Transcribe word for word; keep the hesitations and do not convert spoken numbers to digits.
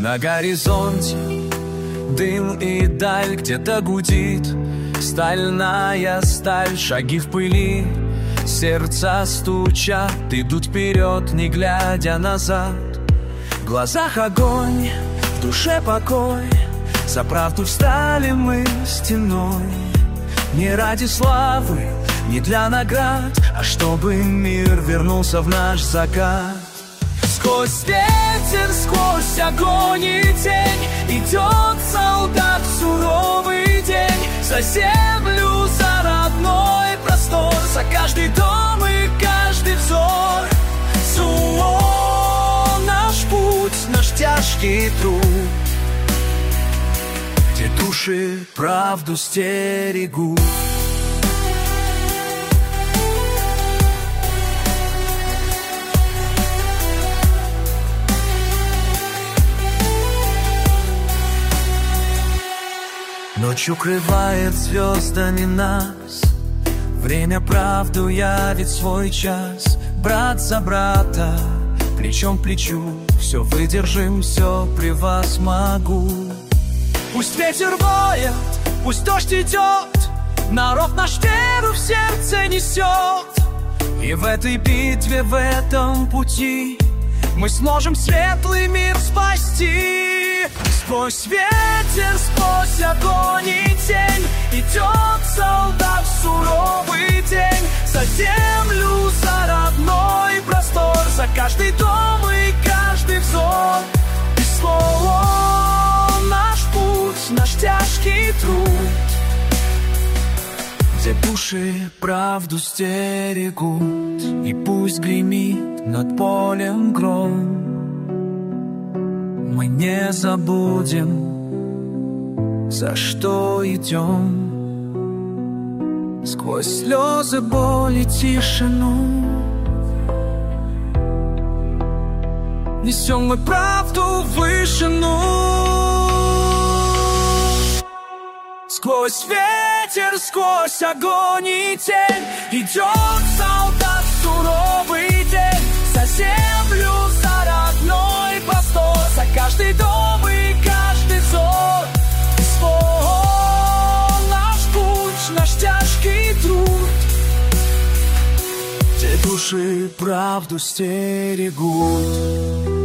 На горизонте дым и даль, где-то гудит стальная сталь. Шаги в пыли, сердца стучат, идут вперед, не глядя назад. В глазах огонь, в душе покой, за правду встали мы стеной. Не ради славы, не для наград, а чтобы мир вернулся в наш закат. Сквозь ветер, сквозь огонь и тень идет солдат в суровый день. За землю, за родной простор, за каждый дом и каждый взор. Суо, наш путь, наш тяжкий труд, где души правду стерегут. Ночь укрывает звездами нас, время правду явит свой час. Брат за брата, плечом к плечу, все выдержим, все при вас могу. Пусть ветер воет, пусть дождь идет, народ наш веру в сердце несет. И в этой битве, в этом пути мы сможем светлый мир спасти. Сквозь ветер, сквозь огонь и тень идет солдат в суровый день. За землю, за родной простор, за каждый дом и каждый взор. И слово наш путь, наш тяжкий труд, где души правду стерегут. И пусть гремит над полем гром, мы не забудем, за что идем. Сквозь слезы, боль и тишину несем мы правду в вышину. Сквозь ветер, сквозь огонь и тень идет солдат в суровый день. За землю, за родной простор, за каждый дом и каждый взор. Свой наш путь, наш тяжкий труд, где души правду стерегут.